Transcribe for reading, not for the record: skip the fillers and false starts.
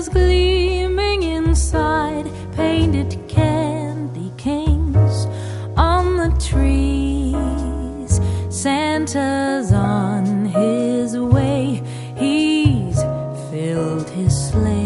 was gleaming inside, painted candy canes on the trees. Santa's on his way, he's filled his sleigh